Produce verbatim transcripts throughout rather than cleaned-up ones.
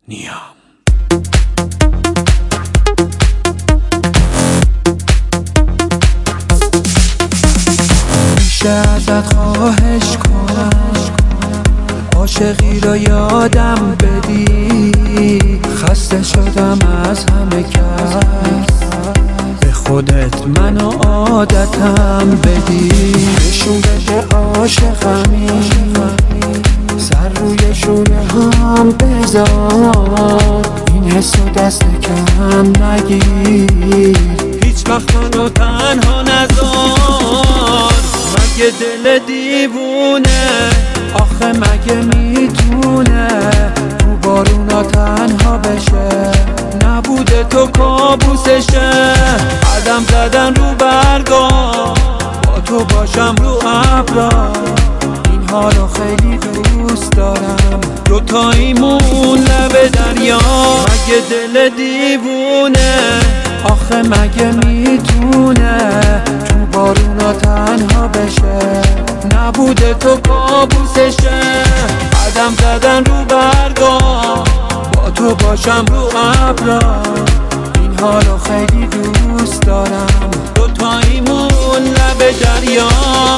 نیام. میشه ازت خواهش کنم عاشقی رو یادم بدی، خسته شدم از همه کس، به خودت منو عادتم بدی. نشون بده عاشقمی، سر روی شونه هم بذار، این حسو دست کم نگیر، هیچ وقت منو تنها نذار. مگه دل دیوونه آخه مگه میتونه تو بارونا تنها بشه؟ نبوده تو کابوسشه. قدم زدن رو برگا، با تو باشم رو ابرا، این حالو خیلی دوست دارم، دوتاییمون لب دریا. مگه دل دیوونه آخه مگه میتونه تو بارونا تنها بشه؟ نبوده تو کابوسشه. قدم زدن رو برگا، با تو باشم رو ابرا، این حالو خیلی دوست دارم، دوتاییمون لب دریا.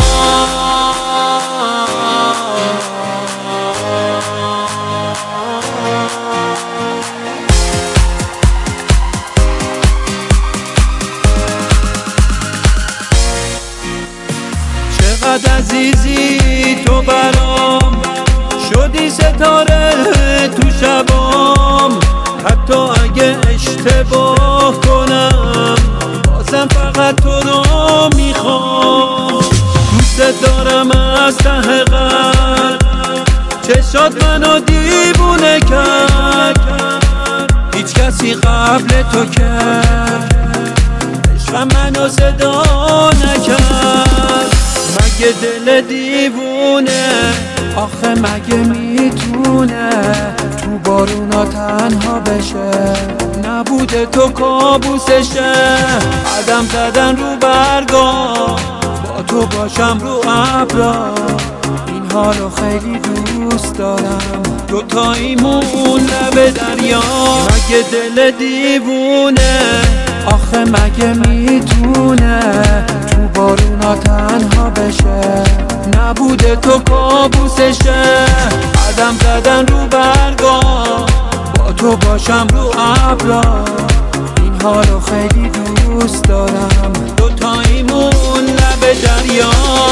چقدر عزیزی تو برام، شدی ستاره تو شبام، حتی اگه اشتباه کنم بازم فقط تو رو میخوام. دوست دارم از ته قلب، چشات منو دیوونه کرد، هیچ کسی قبل تو کرد عشق منو صدا نکرد. مگه دل دیوونه آخه مگه میتونه تو بارونا تنها بشه؟ نبوده تو کابوسشه. قدم زدن رو برگا، با تو باشم رو ابرا، این حالو خیلی دوست دارم، دوتاییمون لب دریا. مگه دل دیوونه آخه مگه میتونه تو بارونا تنها بشه؟ نبوده تو کابوسشه. قدم زدن رو برگا، با تو باشم رو ابرا، این حالو خیلی دوست دارم، دوتاییمون لب دریا.